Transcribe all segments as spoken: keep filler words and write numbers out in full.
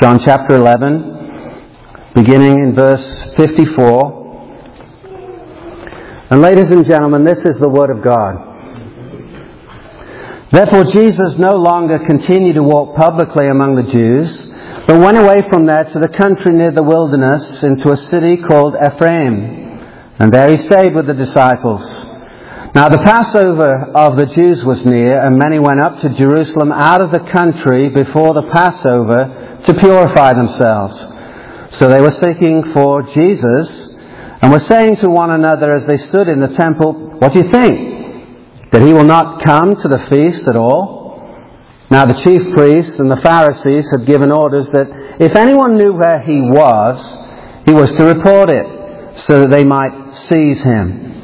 John chapter eleven, beginning in verse fifty-four. And ladies and gentlemen, this is the Word of God. Therefore Jesus no longer continued to walk publicly among the Jews, but went away from there to the country near the wilderness, into a city called Ephraim. And there he stayed with the disciples. Now the Passover of the Jews was near, and many went up to Jerusalem out of the country before the Passover to purify themselves. So they were seeking for Jesus, and were saying to one another as they stood in the temple, "What do you think? That he will not come to the feast at all?" Now the chief priests and the Pharisees had given orders that if anyone knew where he was, he was to report it, so that they might seize him.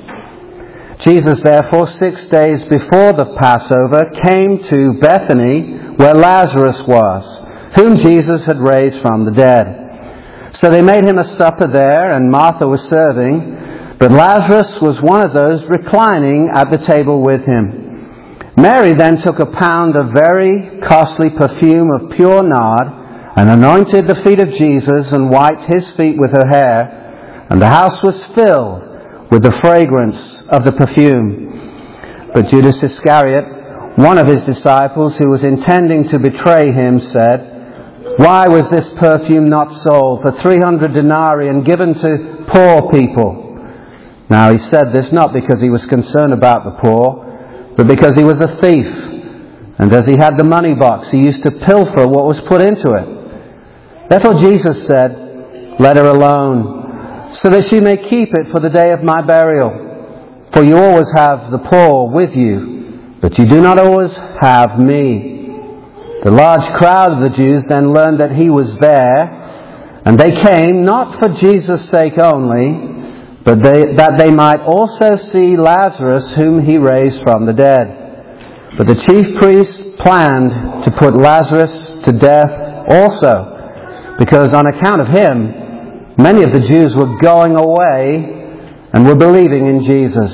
Jesus therefore, six days before the Passover, came to Bethany, where Lazarus was, whom Jesus had raised from the dead. So they made him a supper there, and Martha was serving, but Lazarus was one of those reclining at the table with him. Mary then took a pound of very costly perfume of pure nard, and anointed the feet of Jesus, and wiped his feet with her hair, and the house was filled with the fragrance of the perfume. But Judas Iscariot, one of his disciples, who was intending to betray him, said, "Why was this perfume not sold for three hundred denarii and given to poor people?" Now he said this not because he was concerned about the poor, but because he was a thief. And as he had the money box, he used to pilfer what was put into it. Therefore Jesus said, "Let her alone, so that she may keep it for the day of my burial. For you always have the poor with you, but you do not always have me." The large crowd of the Jews then learned that he was there, and they came not for Jesus' sake only, but they, that they might also see Lazarus, whom he raised from the dead. But the chief priests planned to put Lazarus to death also, because on account of him, many of the Jews were going away and were believing in Jesus.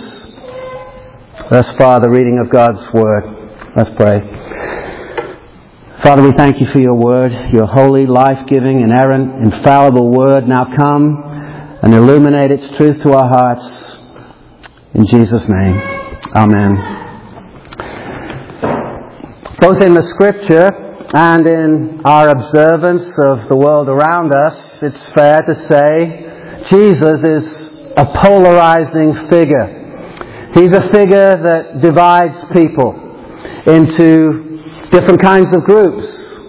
Thus far, the reading of God's Word. Let's pray. Father, we thank you for your Word, your holy, life-giving, inerrant, infallible Word. Now come and illuminate its truth to our hearts. In Jesus' name, amen. Both in the Scripture and in our observance of the world around us, it's fair to say Jesus is a polarizing figure. He's a figure that divides people into different kinds of groups,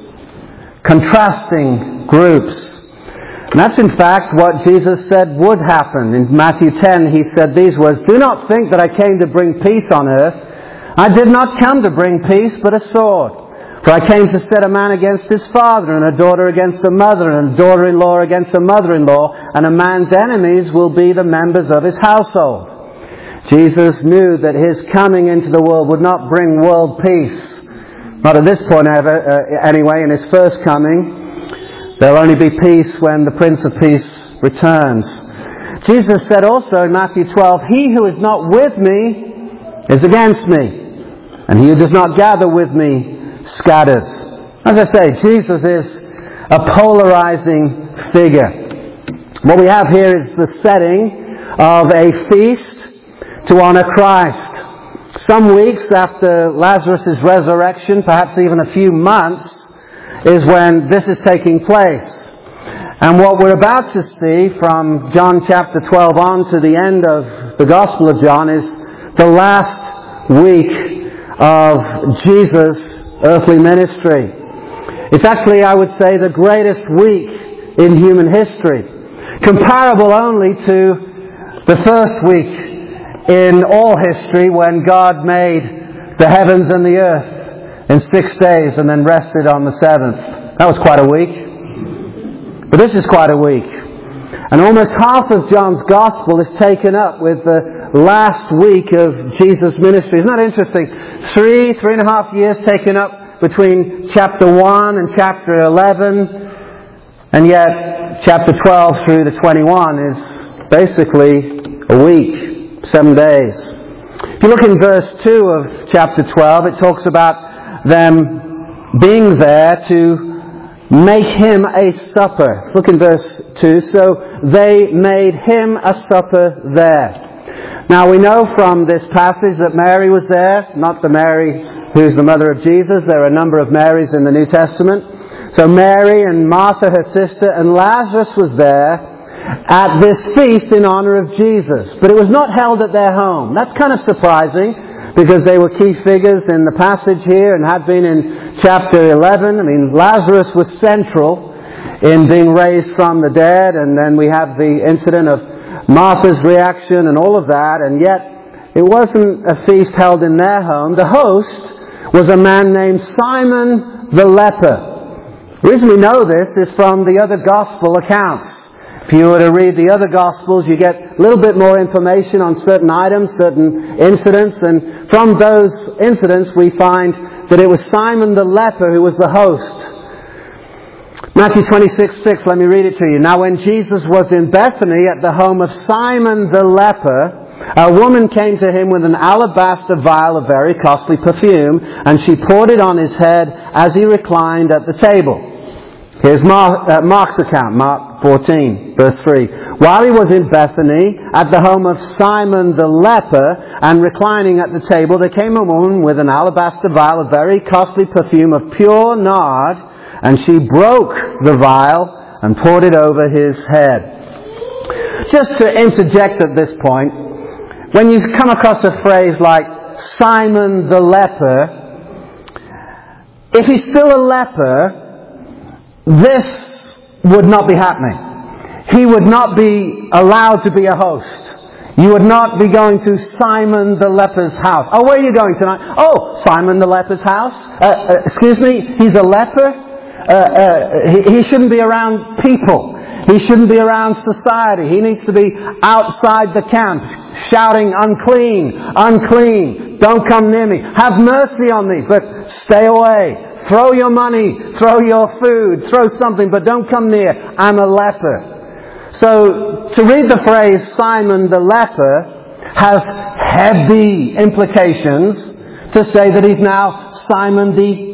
contrasting groups. And that's in fact what Jesus said would happen. In Matthew ten, he said these words, "Do not think that I came to bring peace on earth. I did not come to bring peace, but a sword. For I came to set a man against his father, and a daughter against a mother, and a daughter-in-law against a mother-in-law, and a man's enemies will be the members of his household." Jesus knew that his coming into the world would not bring world peace. Not at this point ever, uh, anyway, in his first coming. There'll only be peace when the Prince of Peace returns. Jesus said also in Matthew twelve, "He who is not with me is against me, and he who does not gather with me scatters." As I say, Jesus is a polarizing figure. What we have here is the setting of a feast to honor Christ. Some weeks after Lazarus' resurrection, perhaps even a few months, is when this is taking place. And what we're about to see from John chapter twelve on to the end of the Gospel of John is the last week of Jesus' earthly ministry. It's actually, I would say, the greatest week in human history, comparable only to the first week in all history when God made the heavens and the earth in six days and then rested on the seventh. That was quite a week. But this is quite a week. And almost half of John's Gospel is taken up with the last week of Jesus' ministry. Isn't that interesting? Three, three and a half years taken up between chapter one and chapter eleven. And yet, chapter twelve through to twenty-one is basically a week. Seven days. If you look in verse two of chapter twelve, it talks about them being there to make him a supper. Look in verse two. So they made him a supper there. Now we know from this passage that Mary was there, not the Mary who's the mother of Jesus. There are a number of Marys in the New Testament. So Mary and Martha, her sister, and Lazarus was there at this feast in honor of Jesus. But it was not held at their home. That's kind of surprising, because they were key figures in the passage here and had been in chapter eleven. I mean, Lazarus was central in being raised from the dead, and then we have the incident of Martha's reaction and all of that, and yet it wasn't a feast held in their home. The host was a man named Simon the leper. The reason we know this is from the other gospel accounts. If you were to read the other Gospels, you get a little bit more information on certain items, certain incidents, and from those incidents we find that it was Simon the leper who was the host. Matthew twenty-six six, let me read it to you. Now when Jesus was in Bethany at the home of Simon the leper, a woman came to him with an alabaster vial of very costly perfume, and she poured it on his head as he reclined at the table. Here's Mark, uh, Mark's account, Mark fourteen, verse three. While he was in Bethany, at the home of Simon the leper, and reclining at the table, there came a woman with an alabaster vial of very costly perfume of pure nard, and she broke the vial and poured it over his head. Just to interject at this point, when you come across a phrase like Simon the leper, if he's still a leper, this would not be happening. He would not be allowed to be a host. You would not be going to Simon the leper's house. Oh, where are you going tonight? Oh, Simon the leper's house? Uh, uh, excuse me, he's a leper? Uh, uh, he, he shouldn't be around people. He shouldn't be around society. He needs to be outside the camp, shouting, unclean, unclean, don't come near me. Have mercy on me, but stay away. Throw your money, throw your food, throw something, but don't come near. I'm a leper. So, to read the phrase Simon the leper has heavy implications to say that he's now Simon the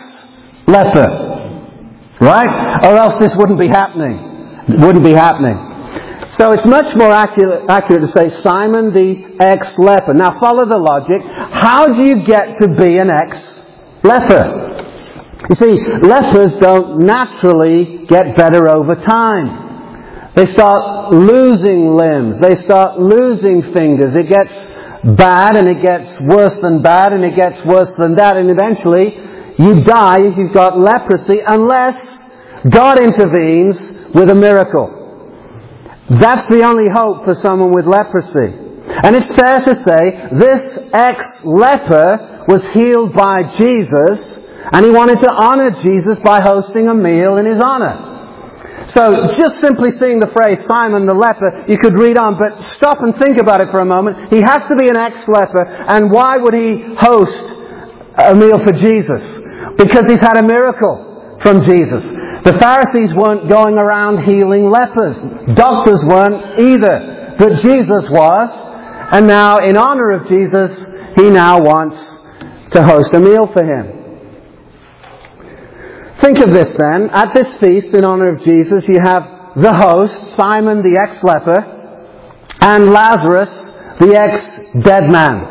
ex-leper. Right? Or else this wouldn't be happening. It wouldn't be happening. So it's much more accurate, accurate to say Simon the ex-leper. Now follow the logic. How do you get to be an ex-leper? You see, lepers don't naturally get better over time. They start losing limbs. They start losing fingers. It gets bad, and it gets worse than bad, and it gets worse than that, and eventually you die if you've got leprosy, unless God intervenes with a miracle. That's the only hope for someone with leprosy. And it's fair to say this ex-leper was healed by Jesus, and he wanted to honor Jesus by hosting a meal in his honor. So, just simply seeing the phrase Simon the leper, you could read on, but stop and think about it for a moment. He has to be an ex-leper, and why would he host a meal for Jesus? Because he's had a miracle from Jesus. The Pharisees weren't going around healing lepers. Doctors weren't either. But Jesus was, and now in honor of Jesus, he now wants to host a meal for him. Think of this then. At this feast in honor of Jesus, you have the host, Simon the ex-leper, and Lazarus, the ex-dead man.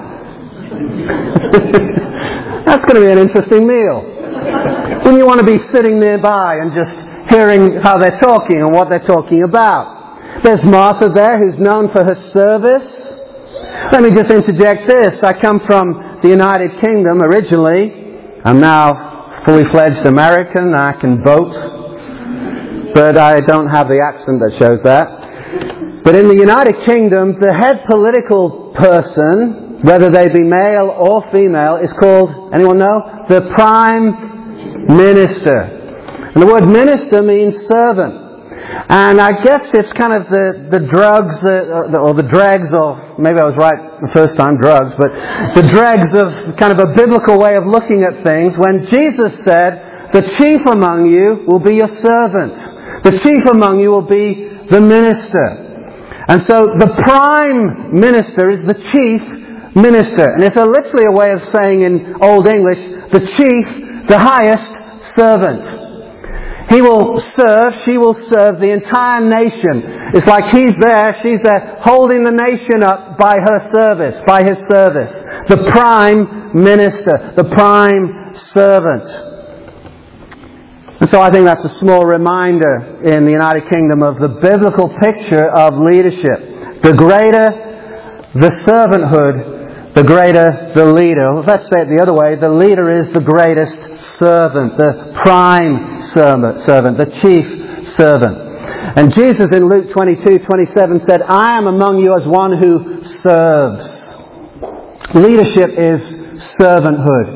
That's going to be an interesting meal. Wouldn't you want to be sitting nearby and just hearing how they're talking and what they're talking about? There's Martha there, who's known for her service. Let me just interject this. I come from the United Kingdom originally. I'm now fully fledged American. I can vote, but I don't have the accent that shows that. But in the United Kingdom, the head political person, whether they be male or female, is called, anyone know? The Prime Minister. And the word minister means servant. And I guess it's kind of the, the drugs, that, or the dregs, or maybe I was right the first time, drugs, but the dregs of kind of a biblical way of looking at things. When Jesus said, the chief among you will be your servant. The chief among you will be the minister. And so the prime minister is the chief minister. And it's a, literally a way of saying in Old English, the chief, the highest servant. He will serve, she will serve the entire nation. It's like he's there, she's there, holding the nation up by her service, by his service. The prime minister, the prime servant. And so I think that's a small reminder in the United Kingdom of the biblical picture of leadership. The greater the servanthood, the greater the leader. Let's say it the other way. The leader is the greatest servant, the prime servant, servant, the chief servant. And Jesus in Luke twenty-two twenty-seven said, I am among you as one who serves. Leadership is servanthood.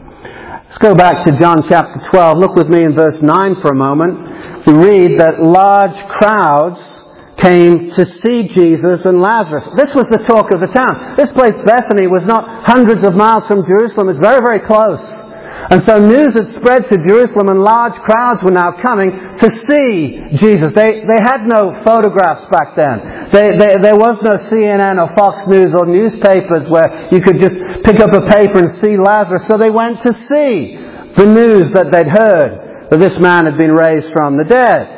Let's go back to John chapter twelve. Look with me in verse nine for a moment. We read that large crowds came to see Jesus and Lazarus. This was the talk of the town. This place, Bethany, was not hundreds of miles from Jerusalem. It's very, very close. And so news had spread to Jerusalem, and large crowds were now coming to see Jesus. They they had no photographs back then. They, they, there was no C N N or Fox News or newspapers where you could just pick up a paper and see Lazarus. So they went to see the news that they'd heard, that this man had been raised from the dead.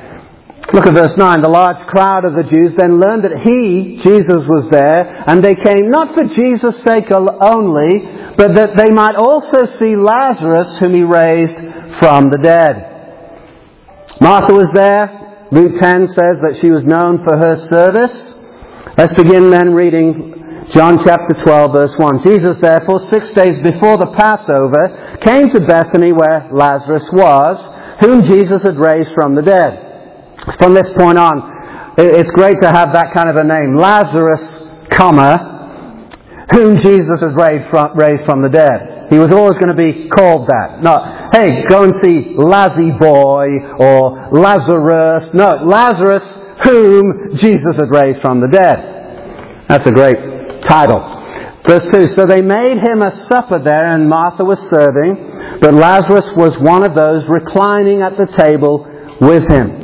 Look at verse nine. The large crowd of the Jews then learned that he, Jesus, was there, and they came not for Jesus' sake only, but that they might also see Lazarus, whom he raised from the dead. Martha was there. Luke ten says that she was known for her service. Let's begin then reading John chapter twelve, verse one. Jesus, therefore, six days before the Passover, came to Bethany where Lazarus was, whom Jesus had raised from the dead. From this point on, it's great to have that kind of a name. Lazarus, comma, whom Jesus has raised from, raised from the dead. He was always going to be called that. Not, hey, go and see Lazzy Boy or Lazarus. No, Lazarus, whom Jesus had raised from the dead. That's a great title. Verse two, so they made him a supper there, and Martha was serving, but Lazarus was one of those reclining at the table with him.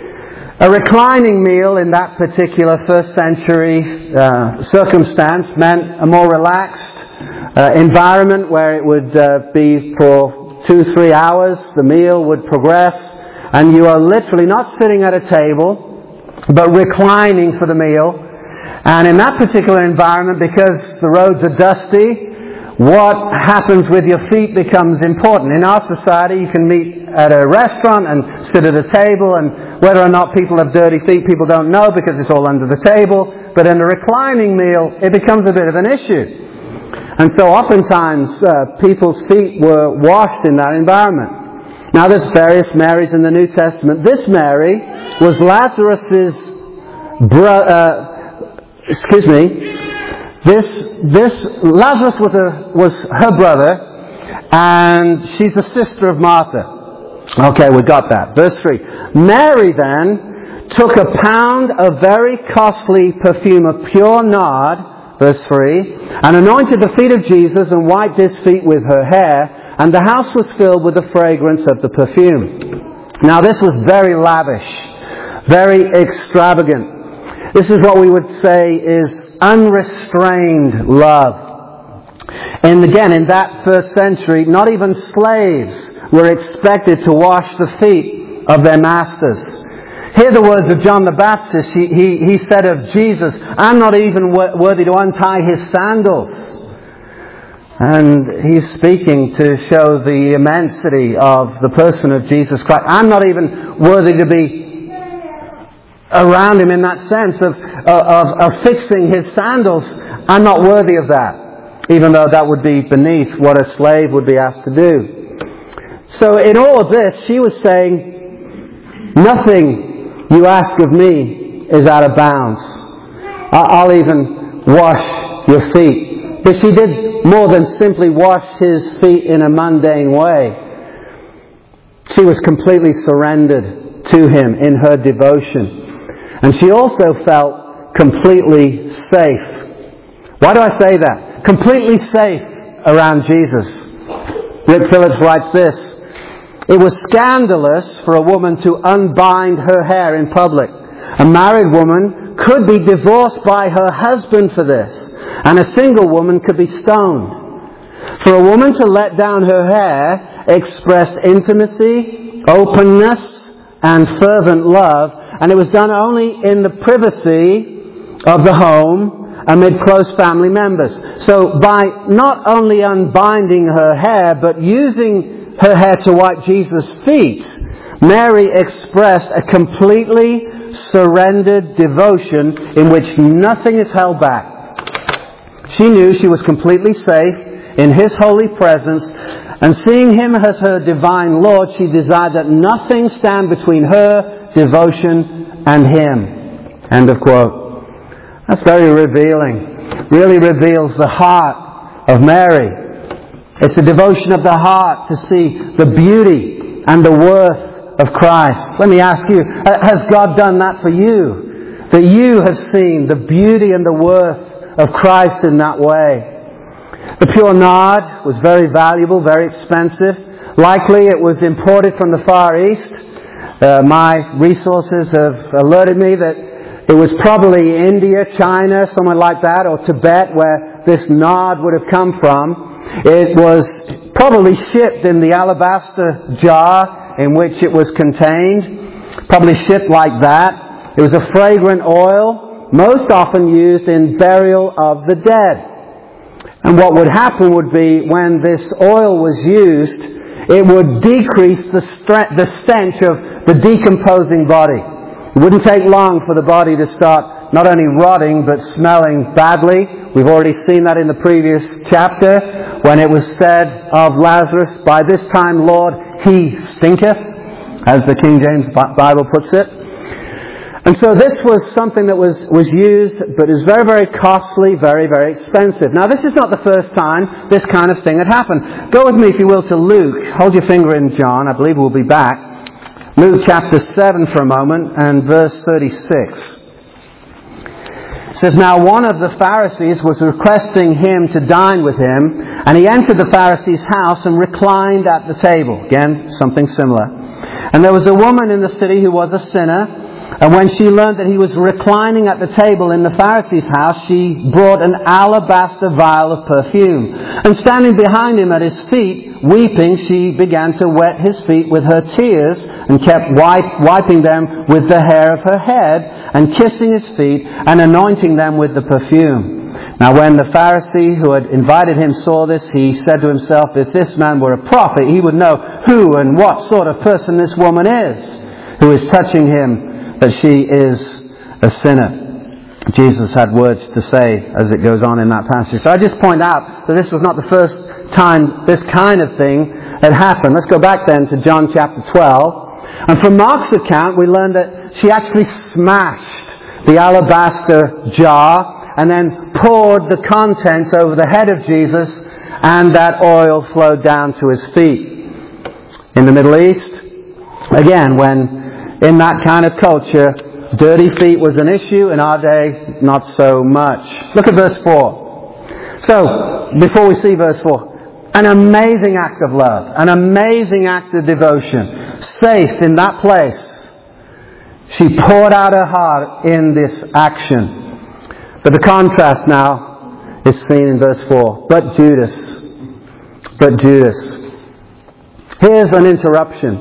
A reclining meal in that particular first century uh, circumstance meant a more relaxed uh, environment where it would uh, be for two, three hours. The meal would progress, and you are literally not sitting at a table, but reclining for the meal. And in that particular environment, because the roads are dusty, what happens with your feet becomes important. In our society, you can meet at a restaurant and sit at a table, and whether or not people have dirty feet, people don't know because it's all under the table. But in a reclining meal, it becomes a bit of an issue. And so oftentimes, uh, people's feet were washed in that environment. Now there's various Marys in the New Testament. This Mary was Lazarus's bro- uh, excuse me, This, this, Lazarus was a, was her brother, and she's the sister of Martha. Okay, we got that. Verse three. Mary then took a pound of very costly perfume of pure nard, verse three, and anointed the feet of Jesus and wiped his feet with her hair, and the house was filled with the fragrance of the perfume. Now this was very lavish, very extravagant. This is what we would say is unrestrained love. And again, in that first century, not even slaves were expected to wash the feet of their masters. Hear the words of John the Baptist. He, he, he said of Jesus, I'm not even worthy to untie his sandals. And he's speaking to show the immensity of the person of Jesus Christ. I'm not even worthy to be around him in that sense of, of, of fixing his sandals. I'm not worthy of that, even though that would be beneath what a slave would be asked to do. So in all of this, she was saying, nothing you ask of me is out of bounds. I'll even wash your feet. But she did more than simply wash his feet in a mundane way. She was completely surrendered to him in her devotion. And she also felt completely safe. Why do I say that? Completely safe around Jesus. Rick Phillips writes this. It was scandalous for a woman to unbind her hair in public. A married woman could be divorced by her husband for this, and a single woman could be stoned. For a woman to let down her hair expressed intimacy, openness and fervent love, and it was done only in the privacy of the home amid close family members. So by not only unbinding her hair, but using her hair to wipe Jesus' feet, Mary expressed a completely surrendered devotion in which nothing is held back. She knew she was completely safe in His holy presence, and seeing Him as her divine Lord, she desired that nothing stand between her devotion and Him. End of quote. That's very revealing. Really reveals the heart of Mary. It's the devotion of the heart to see the beauty and the worth of Christ. Let me ask you, has God done that for you? That you have seen the beauty and the worth of Christ in that way. The pure nard was very valuable, very expensive. Likely it was imported from the Far East. Uh, my resources have alerted me that it was probably India, China, somewhere like that, or Tibet, where this nard would have come from. It was probably shipped in the alabaster jar in which it was contained. Probably shipped like that. It was a fragrant oil, most often used in burial of the dead. And what would happen would be, when this oil was used, it would decrease the, stre- the stench of the decomposing body. It wouldn't take long for the body to start not only rotting, but smelling badly. We've already seen that in the previous chapter, when it was said of Lazarus, "By this time, Lord, he stinketh," as the King James Bible puts it. And so this was something that was, was used, but is very, very costly, very, very expensive. Now, this is not the first time this kind of thing had happened. Go with me, if you will, to Luke. Hold your finger in John. I believe we'll be back. Luke chapter seven for a moment, and verse thirty-six. It says, "Now one of the Pharisees was requesting him to dine with him, and he entered the Pharisee's house and reclined at the table." Again, something similar. "And there was a woman in the city who was a sinner. And when she learned that he was reclining at the table in the Pharisee's house, she brought an alabaster vial of perfume. And standing behind him at his feet, weeping, she began to wet his feet with her tears, and kept wipe, wiping them with the hair of her head, and kissing his feet, and anointing them with the perfume. Now when the Pharisee who had invited him saw this, he said to himself, 'If this man were a prophet, he would know who and what sort of person this woman is, who is touching him, that she is a sinner.'" Jesus had words to say as it goes on in that passage. So I just point out that this was not the first time this kind of thing had happened. Let's go back then to John chapter twelve. And from Mark's account, we learn that she actually smashed the alabaster jar and then poured the contents over the head of Jesus, and that oil flowed down to his feet. In the Middle East, again, when in that kind of culture, dirty feet was an issue. In our day, not so much. Look at verse four. So, before we see verse four, an amazing act of love, an amazing act of devotion. Safe in that place, she poured out her heart in this action. But the contrast now is seen in verse four. But Judas, but Judas. Here's an interruption.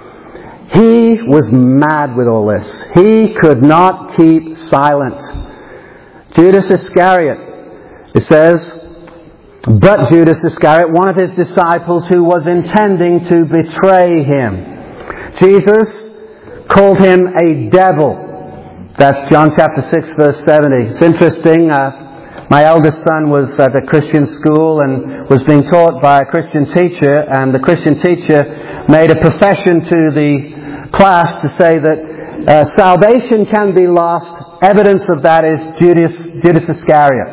He was mad with all this. He could not keep silent. Judas Iscariot, it says, but Judas Iscariot, one of his disciples who was intending to betray him. Jesus called him a devil. That's John chapter six, verse seventy. It's interesting. Uh, my eldest son was at a Christian school and was being taught by a Christian teacher, and the Christian teacher made a profession to the class to say that uh, salvation can be lost. Evidence of that is Judas, Judas Iscariot.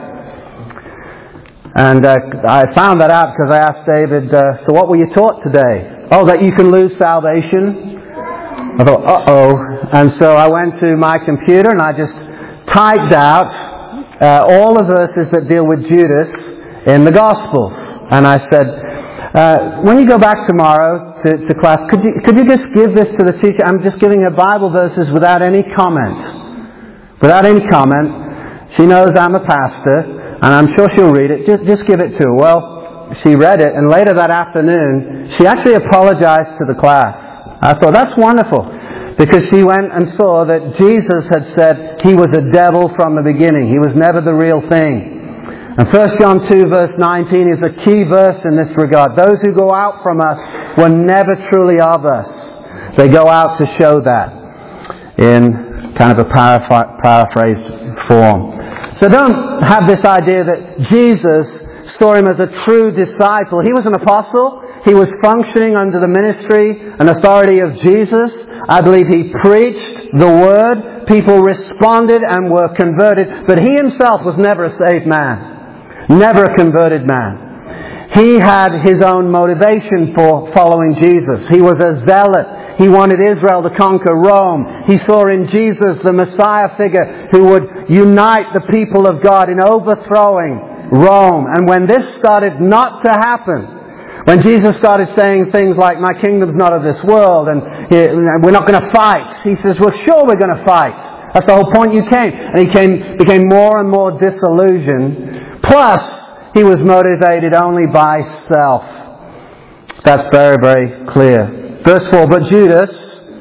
And uh, I found that out because I asked David, uh, so what were you taught today? Oh, that you can lose salvation. I thought, uh-oh. And so I went to my computer and I just typed out uh, all the verses that deal with Judas in the Gospels. And I said, uh, when you go back tomorrow to, to class, could you, could you just give this to the teacher? I'm just giving her Bible verses without any comment. Without any comment. She knows I'm a pastor, and I'm sure she'll read it. Just, just give it to her. Well, she read it, and later that afternoon, she actually apologized to the class. I thought, that's wonderful. Because she went and saw that Jesus had said he was a devil from the beginning. He was never the real thing. And First John two verse nineteen is a key verse in this regard. Those who go out from us were never truly of us. They go out to show that in kind of a paraphr- paraphrased form. So don't have this idea that Jesus saw him as a true disciple. He was an apostle. He was functioning under the ministry and authority of Jesus. I believe he preached the word. People responded and were converted. But he himself was never a saved man. Never a converted man. He had his own motivation for following Jesus. He was a zealot. He wanted Israel to conquer Rome. He saw in Jesus the Messiah figure who would unite the people of God in overthrowing Rome. And when this started not to happen, when Jesus started saying things like, my kingdom's not of this world, and we're not going to fight, he says, well, sure we're going to fight. That's the whole point you came. And he came, became more and more disillusioned. Plus, he was motivated only by self. That's very, very clear. Verse four, but Judas,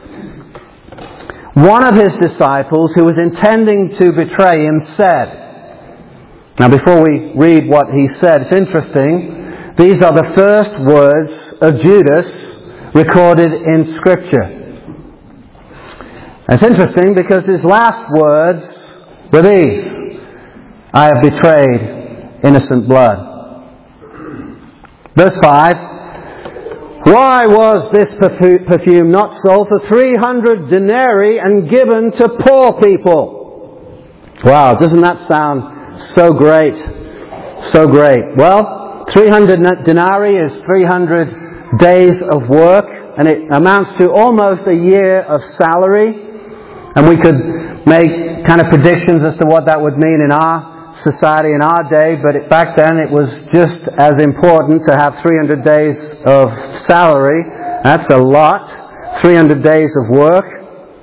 one of his disciples who was intending to betray him, said. Now before we read what he said, it's interesting. These are the first words of Judas recorded in Scripture. It's interesting because his last words were these: I have betrayed innocent blood. Verse five, why was this perfume not sold for three hundred denarii and given to poor people? Wow, doesn't that sound so great? So great. Well, three hundred denarii is three hundred days of work, and it amounts to almost a year of salary. And we could make kind of predictions as to what that would mean in our society, in our day, but it, back then it was just as important to have three hundred days of salary. That's a lot. three hundred days of work.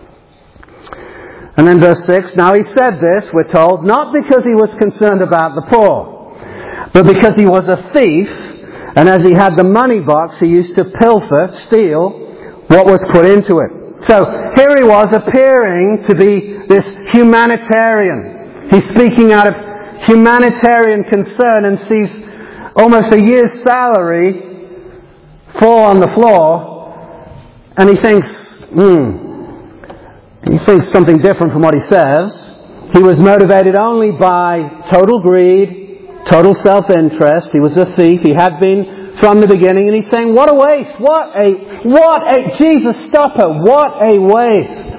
And then verse six, now he said this, we're told, not because he was concerned about the poor, but because he was a thief, and as he had the money box, he used to pilfer, steal, what was put into it. So here he was appearing to be this humanitarian. He's speaking out of humanitarian concern and sees almost a year's salary fall on the floor, and he thinks, hmm, he thinks something different from what he says. He was motivated only by total greed, total self-interest. He was a thief. He had been from the beginning, and he's saying, what a waste! What a, what a, Jesus, stop her! What a waste!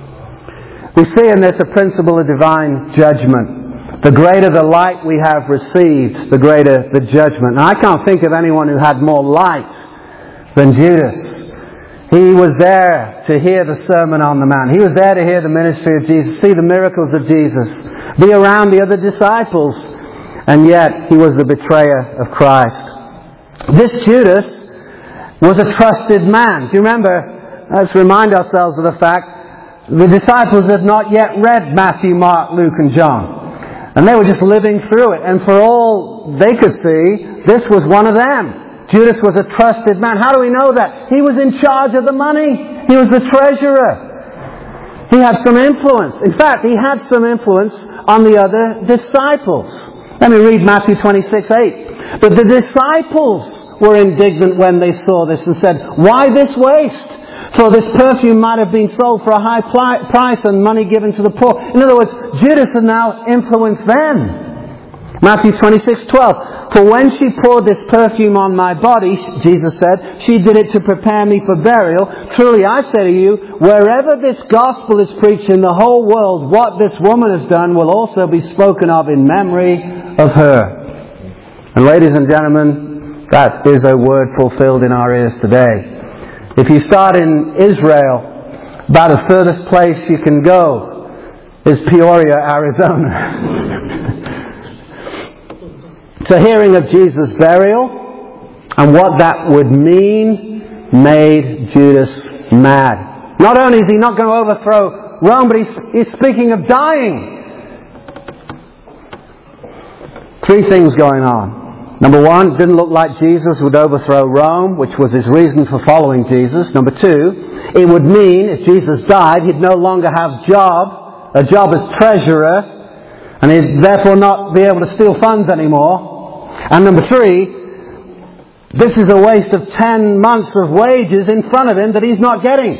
We see in this a principle of divine judgment. The greater the light we have received, the greater the judgment. Now, I can't think of anyone who had more light than Judas. He was there to hear the Sermon on the Mount. He was there to hear the ministry of Jesus, see the miracles of Jesus, be around the other disciples, and yet he was the betrayer of Christ. This Judas was a trusted man. Do you remember? Let's remind ourselves of the fact the disciples had not yet read Matthew, Mark, Luke and John. And they were just living through it. And for all they could see, this was one of them. Judas was a trusted man. How do we know that? He was in charge of the money. He was the treasurer. He had some influence. In fact, he had some influence on the other disciples. Let me read Matthew twenty-six eight. But the disciples were indignant when they saw this and said, why this waste? For this perfume might have been sold for a high pli- price and money given to the poor. In other words, Judas had now influenced them. Matthew twenty-six twelve. For when she poured this perfume on my body, Jesus said, she did it to prepare me for burial. Truly I say to you, wherever this gospel is preached in the whole world, what this woman has done will also be spoken of in memory of her. And ladies and gentlemen, that is a word fulfilled in our ears today. If you start in Israel, about the furthest place you can go is Peoria, Arizona. So hearing of Jesus' burial and what that would mean made Judas mad. Not only is he not going to overthrow Rome, but he's, he's speaking of dying. Three things going on. Number one, it didn't look like Jesus would overthrow Rome, which was his reason for following Jesus. Number two, It would mean, if Jesus died, he'd no longer have job, a job as treasurer, and he'd therefore not be able to steal funds anymore. And number three, this is a waste of ten months of wages in front of him that he's not getting.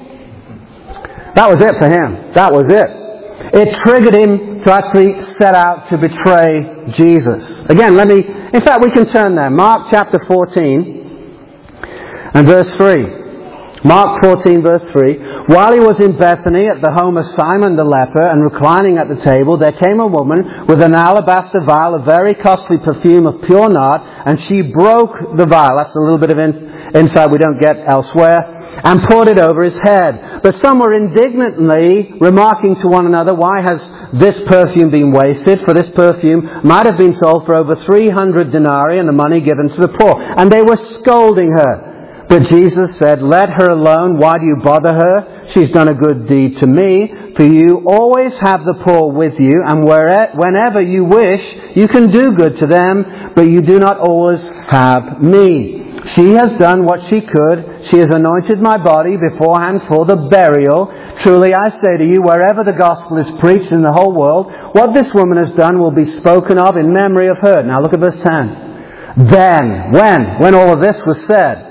That was it for him. That was it. It triggered him to actually set out to betray Jesus. Again, let me, in fact, we can turn there. Mark chapter fourteen and verse three. Mark fourteen verse three. While he was in Bethany at the home of Simon the leper and reclining at the table, there came a woman with an alabaster vial of very costly perfume of pure nard, and she broke the vial. That's a little bit of in, insight we don't get elsewhere. And poured it over his head. But some were indignantly remarking to one another, why has this perfume been wasted? For this perfume might have been sold for over three hundred denarii and the money given to the poor. And they were scolding her. But Jesus said, let her alone. Why do you bother her? She's done a good deed to me. For you always have the poor with you, and whenever you wish, you can do good to them, but you do not always have me. She has done what she could. She has anointed my body beforehand for the burial. Truly I say to you, wherever the gospel is preached in the whole world, what this woman has done will be spoken of in memory of her. Now look at verse ten. Then, when? When all of this was said,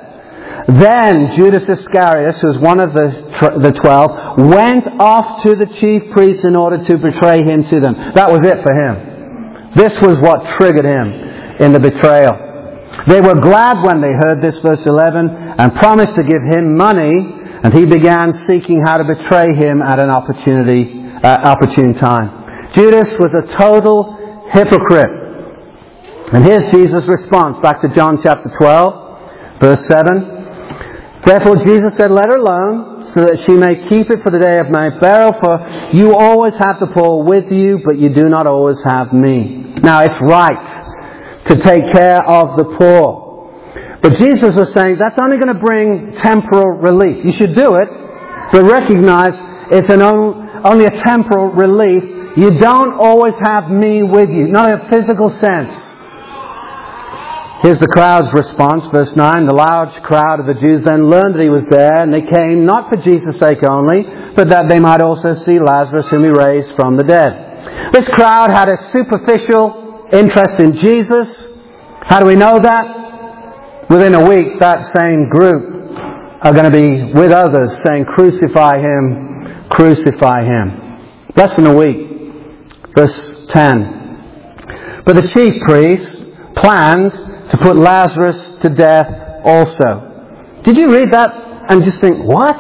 then Judas Iscariot, who was one of the the twelve, went off to the chief priests in order to betray him to them. That was it for him. This was what triggered him in the betrayal. They were glad when they heard this, verse eleven, and promised to give him money, and he began seeking how to betray him at an opportunity, uh, opportune time. Judas was a total hypocrite. And here's Jesus' response, back to John chapter twelve, verse seven. Therefore Jesus said, let her alone, so that she may keep it for the day of my burial, for you always have the poor with you, but you do not always have me. Now it's right to take care of the poor. But Jesus was saying that's only going to bring temporal relief. You should do it, but recognize it's an only a temporal relief. You don't always have me with you, not in a physical sense. Here's the crowd's response, verse nine. The large crowd of the Jews then learned that he was there, and they came not for Jesus' sake only, but that they might also see Lazarus, whom he raised from the dead. This crowd had a superficial interest in Jesus. How do we know that? Within a week, that same group are going to be with others saying, crucify him, crucify him. Less than a week. Verse ten. But the chief priests planned to put Lazarus to death also. Did you read that and just think, what?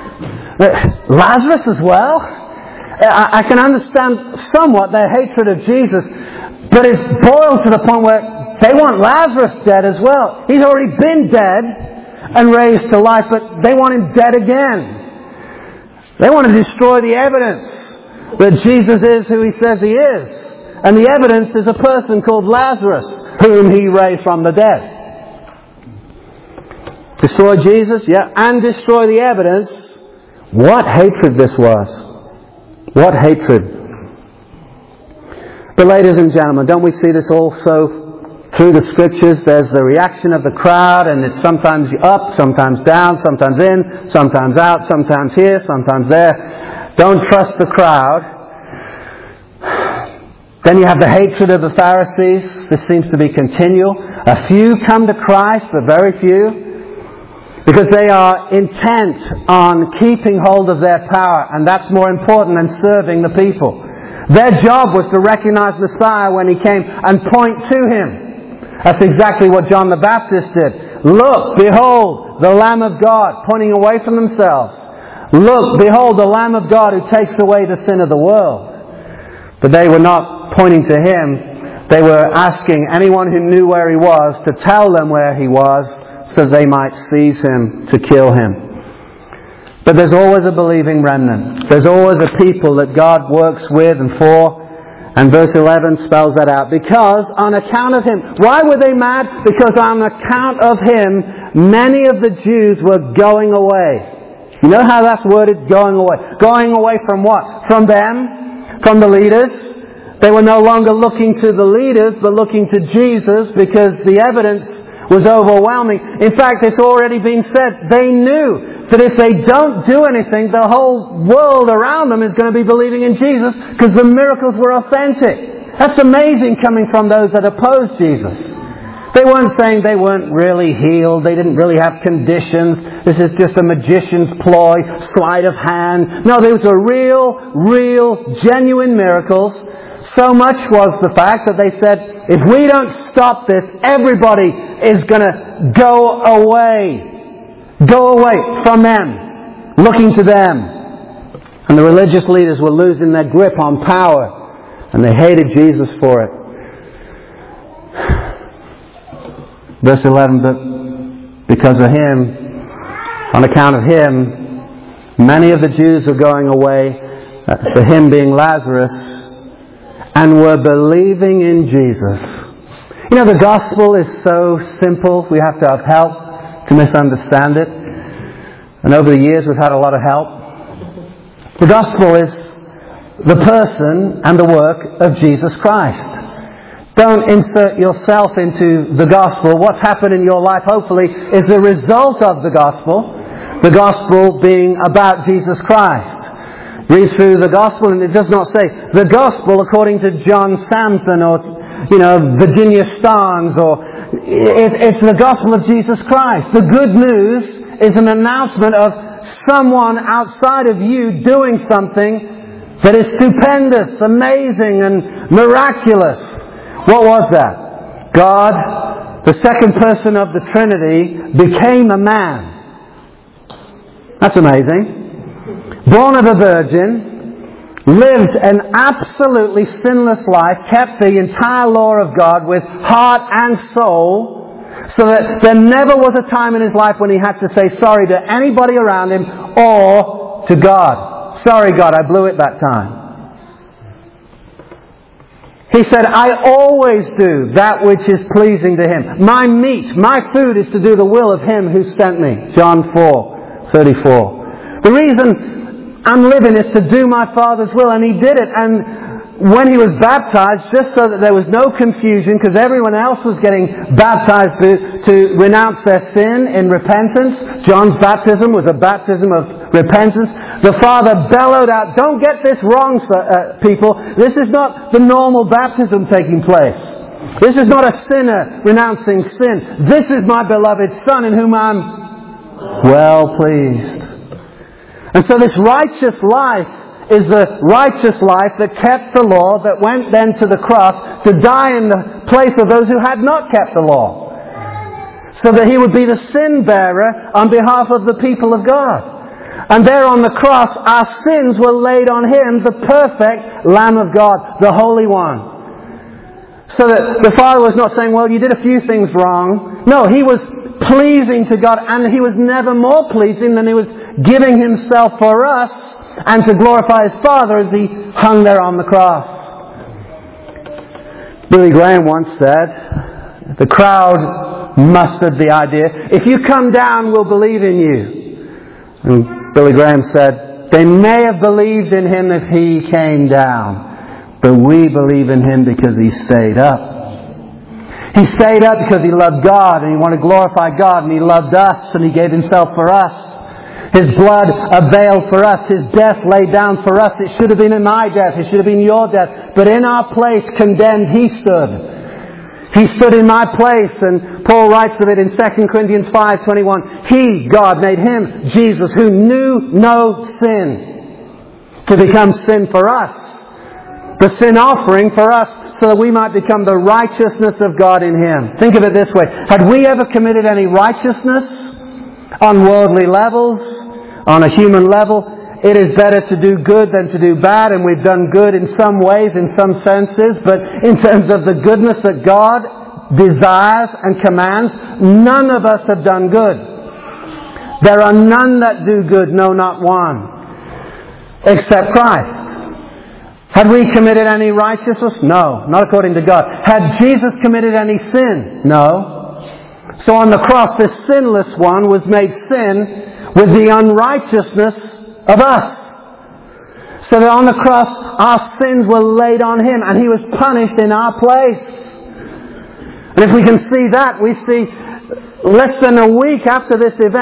Lazarus as well? I can understand somewhat their hatred of Jesus, but it boils to the point where they want Lazarus dead as well. He's already been dead and raised to life, but they want him dead again. They want to destroy the evidence that Jesus is who he says he is. And the evidence is a person called Lazarus, whom he raised from the dead. Destroy Jesus, yeah, and destroy the evidence. What hatred this was. What hatred. But ladies and gentlemen, don't we see this also through the Scriptures? There's the reaction of the crowd, and it's sometimes up, sometimes down, sometimes in, sometimes out, sometimes here, sometimes there. Don't trust the crowd. Then you have the hatred of the Pharisees. This seems to be continual. A few come to Christ, but very few, because they are intent on keeping hold of their power, and that's more important than serving the people. Their job was to recognize Messiah when he came and point to him. That's exactly what John the Baptist did. Look, behold, the Lamb of God, pointing away from themselves. Look, behold, the Lamb of God who takes away the sin of the world. But they were not pointing to him. They were asking anyone who knew where he was to tell them where he was, so they might seize him to kill him. But there's always a believing remnant. There's always a people that God works with and for. And verse eleven spells that out. Because on account of him. Why were they mad? Because on account of him, many of the Jews were going away. You know how that's worded? Going away. Going away from what? From them? From the leaders? They were no longer looking to the leaders, but looking to Jesus, because the evidence was overwhelming. In fact, it's already been said, they knew that if they don't do anything, the whole world around them is going to be believing in Jesus because the miracles were authentic. That's amazing coming from those that opposed Jesus. They weren't saying they weren't really healed. They didn't really have conditions. This is just a magician's ploy, sleight of hand. No, these were real, real, genuine miracles. So much was the fact that they said, if we don't stop this, everybody is going to go away. Go away from them, looking to them. And the religious leaders were losing their grip on power, and they hated Jesus for it. Verse eleven, but because of Him, on account of Him, many of the Jews were going away, uh, for Him being Lazarus, and were believing in Jesus. You know, the gospel is so simple, we have to have help to misunderstand it. And over the years we've had a lot of help. The gospel is the person and the work of Jesus Christ. Don't insert yourself into the gospel. What's happened in your life, hopefully, is a result of the gospel. The gospel being about Jesus Christ. Read through the gospel and it does not say the gospel according to John Samson or, you know, Virginia Starnes, or it's the gospel of Jesus Christ. The good news is an announcement of someone outside of you doing something that is stupendous, amazing and miraculous. What was that? God, the second person of the Trinity, became a man. That's amazing. Born of a virgin, lived an absolutely sinless life, kept the entire law of God with heart and soul, so that there never was a time in his life when he had to say sorry to anybody around him or to God. Sorry, God, I blew it that time. He said, I always do that which is pleasing to Him. My meat, my food is to do the will of Him who sent me. John four thirty-four. The reason I'm living is to do my Father's will, and He did it. And when He was baptized, just so that there was no confusion, because everyone else was getting baptized to, to renounce their sin in repentance. John's baptism was a baptism of repentance. The Father bellowed out, don't get this wrong, uh, people. This is not the normal baptism taking place. This is not a sinner renouncing sin. This is my beloved Son in whom I'm well pleased. And so this righteous life is the righteous life that kept the law, that went then to the cross to die in the place of those who had not kept the law. So that He would be the sin bearer on behalf of the people of God. And there on the cross, our sins were laid on Him, the perfect Lamb of God, the Holy One. So that the Father was not saying, well, you did a few things wrong. No, He was pleasing to God, and He was never more pleasing than He was giving Himself for us and to glorify His Father as He hung there on the cross. Billy Graham once said, the crowd mustered the idea, if you come down, we'll believe in you. And Billy Graham said, they may have believed in Him if He came down, but we believe in Him because He stayed up. He stayed up because He loved God and He wanted to glorify God, and He loved us and He gave Himself for us. His blood availed for us. His death laid down for us. It should have been in my death. It should have been your death. But in our place, condemned, He stood. He stood in my place, and Paul writes of it in Second Corinthians five twenty-one. He, God, made Him, Jesus, who knew no sin, to become sin for us. The sin offering for us, so that we might become the righteousness of God in Him. Think of it this way. Had we ever committed any righteousness on worldly levels, on a human level, it is better to do good than to do bad, and we've done good in some ways, in some senses, but in terms of the goodness that God desires and commands, none of us have done good. There are none that do good, no, not one, except Christ. Had we committed any righteousness? No, not according to God. Had Jesus committed any sin? No. So on the cross, this sinless one was made sin with the unrighteousness of us. So that on the cross, our sins were laid on Him, and He was punished in our place. And if we can see that, we see less than a week after this event,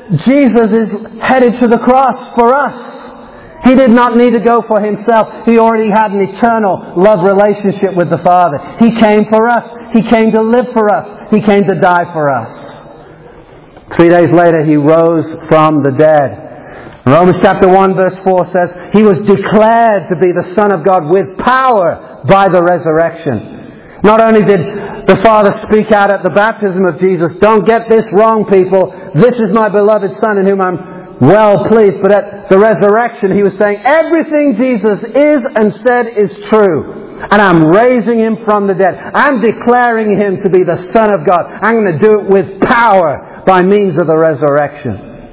Jesus is headed to the cross for us. He did not need to go for Himself. He already had an eternal love relationship with the Father. He came for us. He came to live for us. He came to die for us. Three days later, He rose from the dead. Romans chapter one verse four says, He was declared to be the Son of God with power by the resurrection. Not only did the Father speak out at the baptism of Jesus, don't get this wrong, people, this is my beloved Son in whom I'm well pleased, but at the resurrection He was saying everything Jesus is and said is true, and I'm raising Him from the dead. I'm declaring Him to be the Son of God. I'm going to do it with power by means of the resurrection.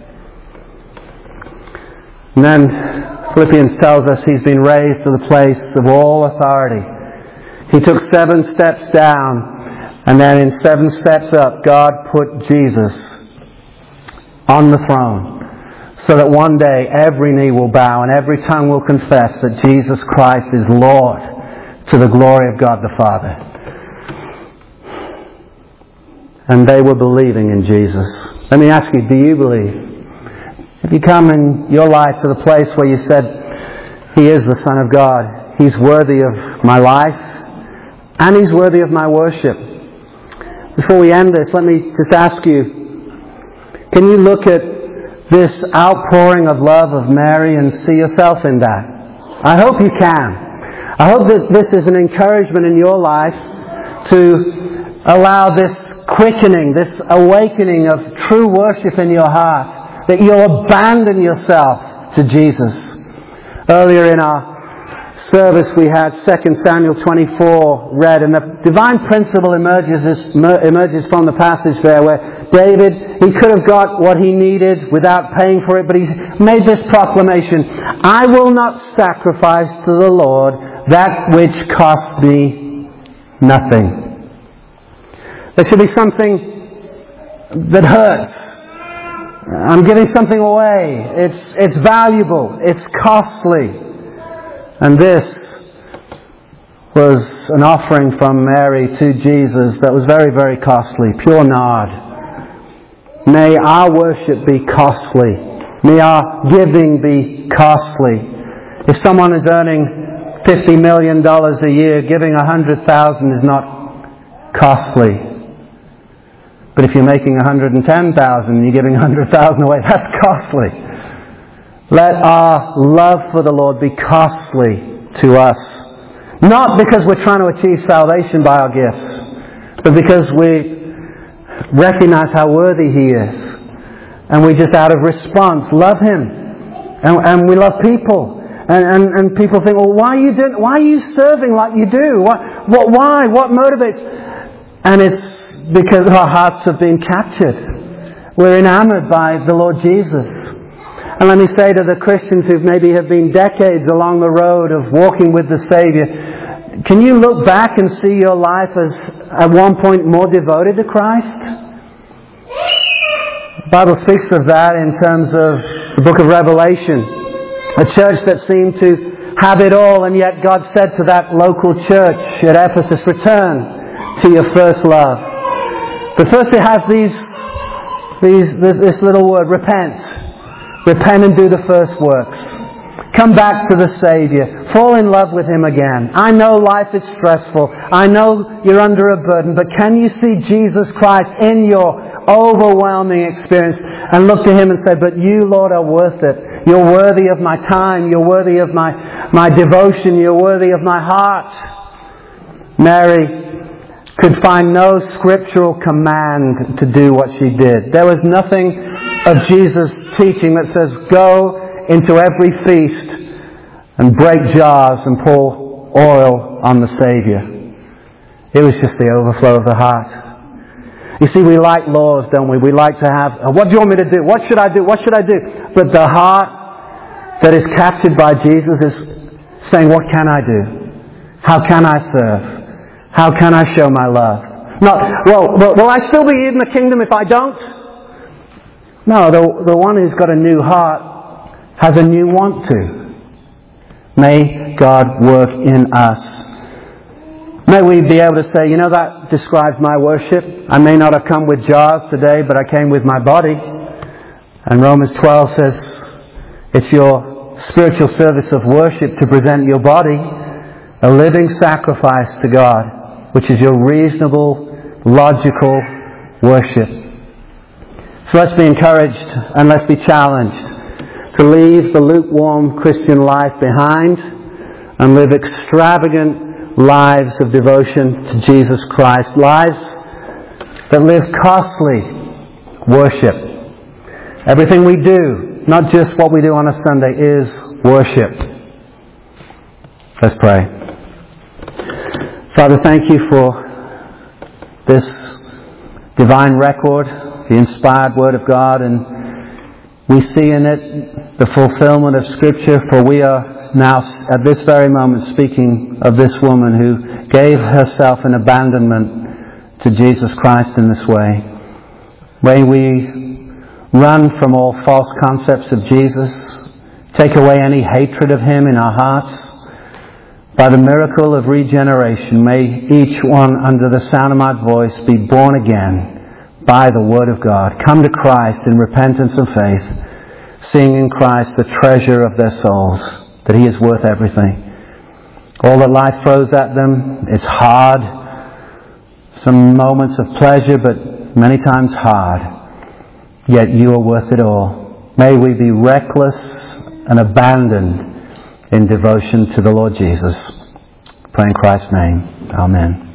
And then Philippians tells us He's been raised to the place of all authority. He took seven steps down, and then in seven steps up, God put Jesus on the throne, so that one day every knee will bow and every tongue will confess that Jesus Christ is Lord, to the glory of God the Father. And they were believing in Jesus. Let me ask you, do you believe? Have you come in your life to the place where you said, He is the Son of God. He's worthy of my life and He's worthy of my worship. Before we end this, let me just ask you, can you look at this outpouring of love of Mary and see yourself in that? I hope you can. I hope that this is an encouragement in your life to allow this quickening, this awakening of true worship in your heart, that you'll abandon yourself to Jesus. Earlier in our service we had Second Samuel twenty-four read, and the divine principle emerges, emerges from the passage there where David, he could have got what he needed without paying for it, but he made this proclamation, I will not sacrifice to the Lord that which costs me nothing. There should be something that hurts. I'm giving something away. It's, it's valuable. It's costly. And this was an offering from Mary to Jesus that was very, very costly. Pure nard. May our worship be costly. May our giving be costly. If someone is earning fifty million dollars a year, giving one hundred thousand dollars is not costly. But if you're making one hundred ten thousand dollars and you're giving one hundred thousand dollars away, that's costly. Let our love for the Lord be costly to us. Not because we're trying to achieve salvation by our gifts, but because we recognize how worthy He is. And we just out of response love Him. And, and we love people. And, and, and people think, well, why are you doing, why are you serving like you do? What, what, why? What motivates? And it's because our hearts have been captured. We're enamored by the Lord Jesus. And let me say to the Christians who maybe have been decades along the road of walking with the Saviour, can you look back and see your life as at one point more devoted to Christ? The Bible speaks of that in terms of the book of Revelation. A church that seemed to have it all, and yet God said to that local church at Ephesus, return to your first love. But first it has these, these this, this little word, repent. Repent and do the first works. Come back to the Saviour. Fall in love with Him again. I know life is stressful. I know you're under a burden. But can you see Jesus Christ in your overwhelming experience and look to Him and say, but you, Lord, are worth it. You're worthy of my time. You're worthy of my, my devotion. You're worthy of my heart. Mary could find no scriptural command to do what she did. There was nothing of Jesus' teaching that says, go into every feast and break jars and pour oil on the Saviour. It was just the overflow of the heart. You see, we like laws, don't we? We like to have, what do you want me to do? What should I do? What should I do? But the heart that is captured by Jesus is saying, what can I do? How can I serve? How can I show my love? Not, well, will, will I still be in the kingdom if I don't? No, the, the one who's got a new heart has a new want to. May God work in us. May we be able to say, you know, that describes my worship. I may not have come with jars today, but I came with my body. And Romans twelve says it's your spiritual service of worship to present your body a living sacrifice to God, which is your reasonable, logical worship. So let's be encouraged and let's be challenged to leave the lukewarm Christian life behind and live extravagant lives of devotion to Jesus Christ. Lives that live costly worship. Everything we do, not just what we do on a Sunday, is worship. Let's pray. Father, thank you for this divine record, the inspired Word of God, and we see in it the fulfillment of Scripture, for we are now at this very moment speaking of this woman who gave herself in abandonment to Jesus Christ in this way. May we run from all false concepts of Jesus, take away any hatred of Him in our hearts. By the miracle of regeneration, may each one under the sound of my voice be born again by the Word of God. Come to Christ in repentance and faith, seeing in Christ the treasure of their souls, that He is worth everything. All that life throws at them is hard. Some moments of pleasure, but many times hard. Yet you are worth it all. May we be reckless and abandoned in devotion to the Lord Jesus. Pray in Christ's name. Amen.